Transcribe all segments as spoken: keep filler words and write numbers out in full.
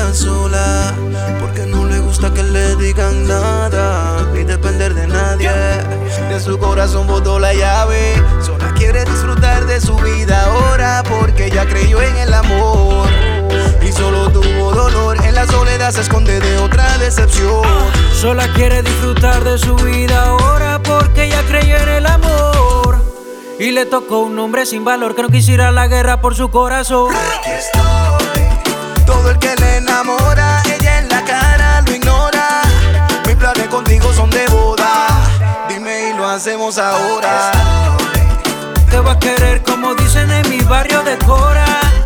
tan sola, porque no le gusta que le digan nada, ni depender de nadie. De su corazón botó la llave, sola quiere disfrutar de su vida ahora, porque ya creyó en el amor y solo tuvo dolor. En la soledad se esconde de otra decepción. Sola quiere disfrutar de su vida ahora, porque ya creyó en el amor y le tocó un hombre sin valor que no quisiera la guerra por su corazón. Aquí estoy, todo el que le enamora, ella en la cara lo ignora. Mis planes contigo son de boda, dime y lo hacemos ahora. Te voy a querer como dicen en mi barrio de Cora.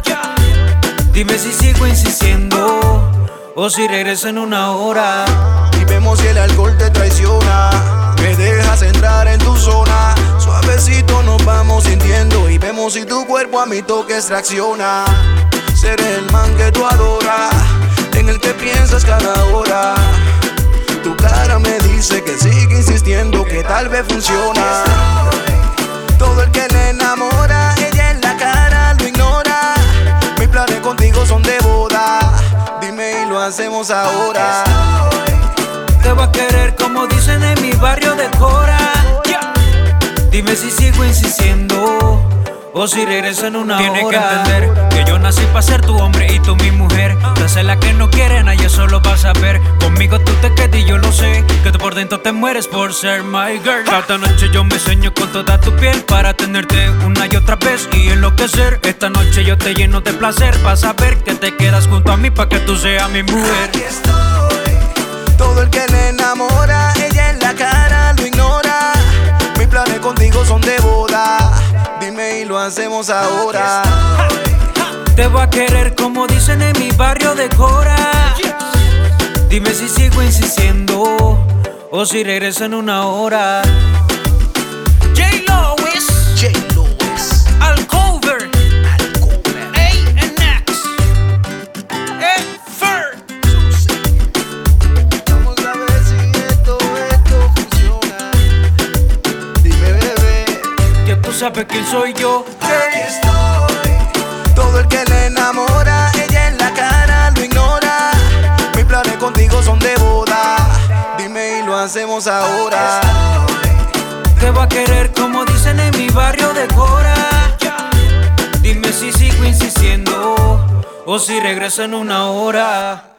Dime si sigo insistiendo o si regreso en una hora. Y vemos si el alcohol te traiciona, me dejas entrar en tu zona. Suavecito nos vamos sintiendo y vemos si tu cuerpo a mi toque extracciona. Seré el man que tú adoras, en el que piensas cada hora. Tu cara me dice que sigue insistiendo, que tal vez funciona. Todo el que le enamora, ella en la cara lo ignora. Mis planes contigo son de boda, dime y lo hacemos ahora. Te voy a querer como dicen en mi barrio de Cora. Dime si sigo insistiendo o si regreso en una Tienes hora. que entender que yo nací para ser tu hombre y tú mi mujer. Tú haces la que no quieren, a eso lo vas a ver. Conmigo tú te quedas y yo lo sé, que tú por dentro te mueres por ser my girl. Cada noche yo me sueño con toda tu piel para tenerte una y otra vez y enloquecer. Esta noche yo te lleno de placer, vas a ver que te quedas junto a mí para que tú seas mi mujer. Aquí estoy, todo el que le enamora, ella en la cara lo ignora. Mis planes contigo son de boda, dime y lo hacemos ahora. Te voy a querer como dicen en mi barrio de Cora. Dime si sigo insistiendo o si regreso en una hora. J. Lewis, J. Lewis, al cover, A N X, Fer. vamos a ver si esto, esto funciona. Dime, bebé. Ya tú sabes quién soy yo. Aquí estoy, todo el que le enamora, ella en la cara lo ignora. Mis planes contigo son de boda, dime y lo hacemos ahora. Te voy a querer como dicen en mi barrio de Cora. Dime si sigo insistiendo o si regreso en una hora.